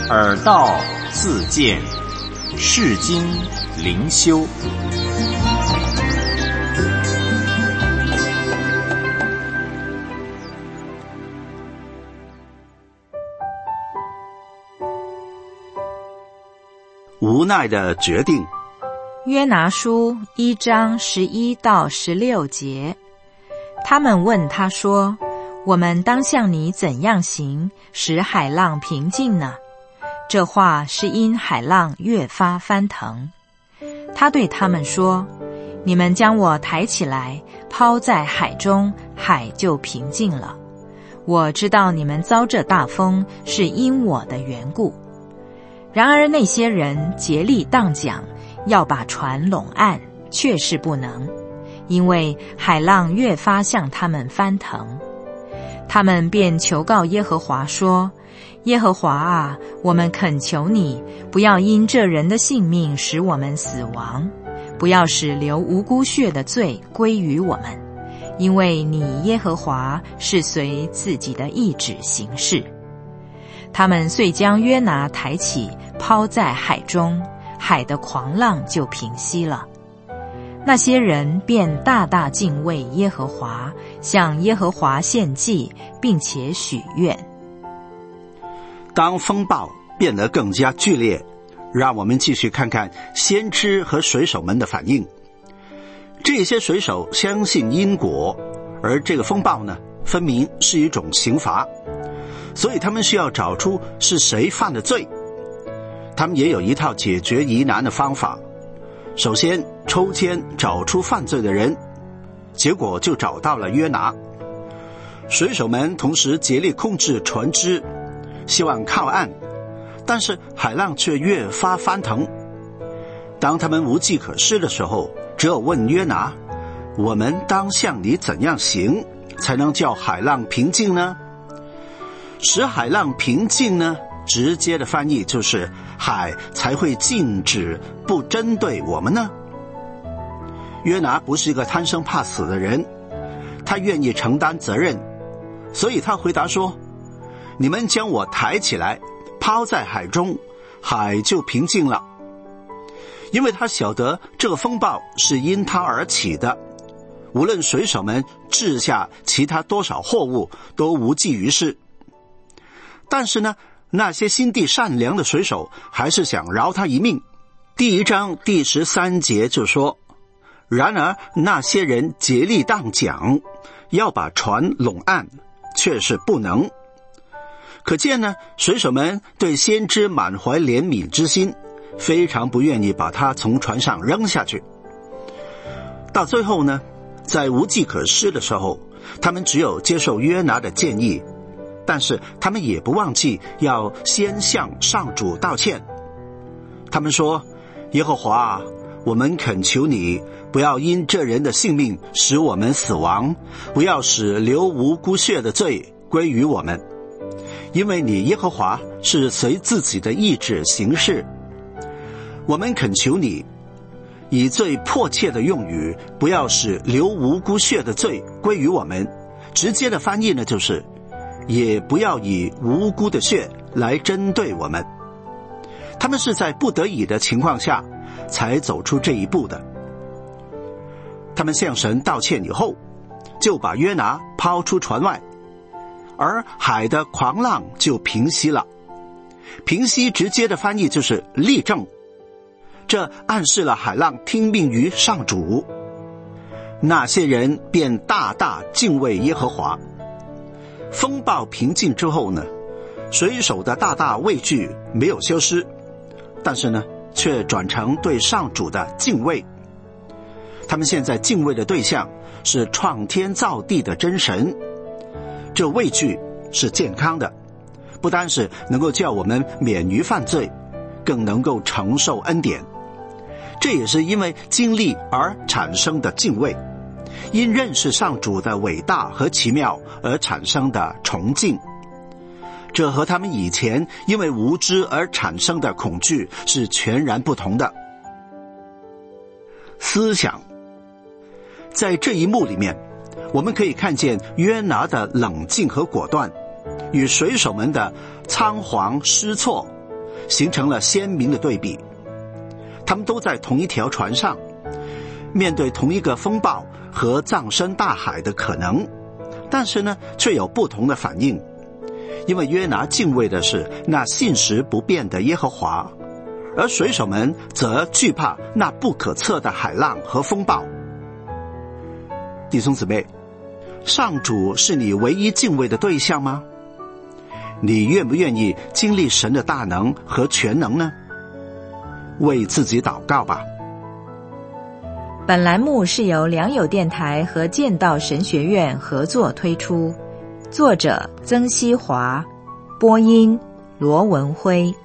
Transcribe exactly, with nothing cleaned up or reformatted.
耳道自见，世经灵修。 无奈的决定。 约拿书一章十一到十六节，他们问他说：我们当向你怎样行，使海浪平静呢？这话是因海浪越发翻腾。他对他们说：你们将我抬起来，抛在海中，海就平静了。我知道你们遭这大风，是因我的缘故。然而那些人竭力荡桨，要把船拢岸，却是不能，因为海浪越发向他们翻腾。他们便求告耶和华说：耶和华啊，我们恳求你，不要因这人的性命使我们死亡，不要使流无辜血的罪归于我们，因为你耶和华是随自己的意志行事。他们遂将约拿抬起，抛在海中，海的狂浪就平息了。那些人便大大敬畏耶和华，向耶和华献祭，并且许愿。 当风暴变得更加剧烈，让我们继续看看先知和水手们的反应。这些水手相信因果，而这个风暴呢，分明是一种刑罚，所以他们需要找出是谁犯的罪。他们也有一套解决疑难的方法。首先抽签找出犯罪的人，结果就找到了约拿。水手们同时竭力控制船只，希望靠岸，但是海浪却越发翻腾。当他们无计可施的时候，只有问约拿：我们当向你怎样行，才能叫海浪平静呢？使海浪平静呢，直接的翻译就是海才会静止，不针对我们呢。约拿不是一个贪生怕死的人，他愿意承担责任，所以他回答说：你们将我抬起来，抛在海中，海就平静了。因为他晓得这个风暴是因他而起的，无论水手们掷下其他多少货物，都无济于事。但是呢，那些心地善良的水手还是想饶他一命。第一章第十三节就说：然而那些人竭力荡桨，要把船拢岸，却是不能。可见呢，水手们对先知满怀怜悯之心，非常不愿意把他从船上扔下去。到最后呢，在无计可施的时候，他们只有接受约拿的建议，但是他们也不忘记要先向上主道歉。他们说：耶和华，我们恳求你，不要因这人的性命使我们死亡，不要使流无辜血的罪归于我们，因为你耶和华是随自己的意志行事。我们恳求你，以最迫切的用语，不要使流无辜血的罪归于我们。直接的翻译呢，就是也不要以无辜的血来针对我们。他们是在不得已的情况下才走出这一步的。他们向神道歉以后，就把约拿抛出船外，而海的狂浪就平息了。平息直接的翻译就是立正，这暗示了海浪听命于上主。那些人便大大敬畏耶和华。风暴平静之后呢，水手的大大畏惧没有消失，但是呢，却转成对上主的敬畏。他们现在敬畏的对象是创天造地的真神。这畏惧是健康的，不单是能够叫我们免于犯罪，更能够承受恩典。这也是因为经历而产生的敬畏，因认识上主的伟大和奇妙而产生的崇敬。这和他们以前因为无知而产生的恐惧是全然不同的。思想，在这一幕里面，我们可以看见约拿的冷静和果断，与水手们的仓皇失措形成了鲜明的对比。他们都在同一条船上，面对同一个风暴和葬身大海的可能，但是呢，却有不同的反应。因为约拿敬畏的是那信实不变的耶和华，而水手们则惧怕那不可测的海浪和风暴。弟兄姊妹，上主是你唯一敬畏的对象吗？你愿不愿意经历神的大能和全能呢？为自己祷告吧。 本栏目是由良友电台和剑道神学院合作推出，作者曾希华，播音罗文辉。